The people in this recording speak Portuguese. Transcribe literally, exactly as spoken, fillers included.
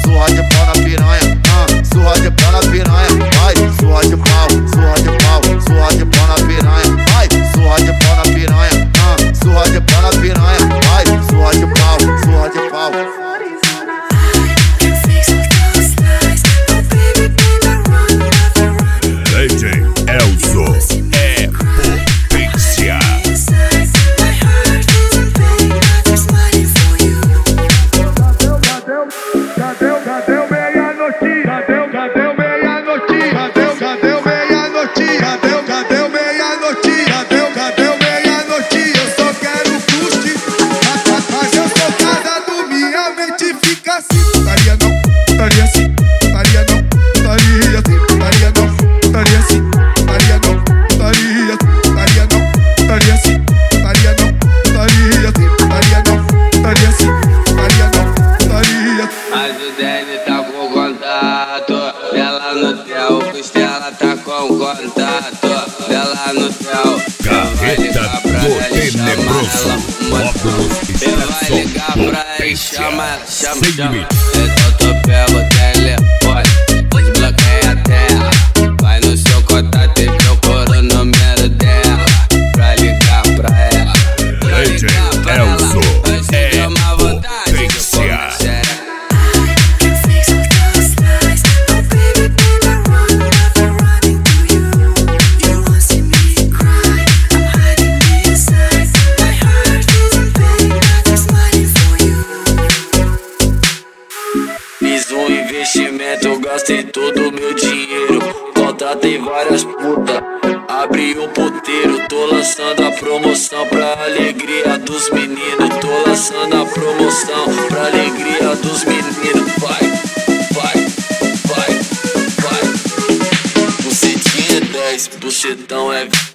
surra de pau na piranha, ah, surra de pau na piranha, vai, surra de pau, surra de pau, surra de pau na piranha, vai, surra de pau na piranha, ah, surra de pau na piranha, vai, surra de pau, surra de pau. D J Elzo é potência. Cadê o, cadê o meia-noite? Cadê o, cadê o meia-noite? Cadê o, cadê o meia-noite? Cadê o, cadê o meia-noite? Cadê o, cadê o meia-noite? Eu só quero curtir, mas eu sou casado, minha mente fica assim. Putaria não, putaria sim, putaria não, putaria sim, putaria não, putaria sim, putaria não, putaria, putaria não, putaria sim, putaria não, putaria sim, putaria não, putaria sim, putaria não, putaria. Mas o Dene tá com contato dela no tel, o Costela tá com contato dela no tel. Carreta do Tenebroso, módulos Eu vai ligar pra ela e potência. chama ela, chama, Sem chama. limite. Então tu pega o telefone, desbloqueia a tela, vai no seu contato e procura o número dela pra ligar pra ela. Pra D J ligar pra ela, Elzo vai se é ter uma vontade de potência. comer. Fiz um investimento, gastei todo o meu dinheiro, contratei várias putas, abri um puteiro. Tô lançando a promoção pra alegria dos meninos. Tô lançando a promoção pra alegria dos meninos. Vai, vai, vai, vai. Bucetinha é dez, bucetão é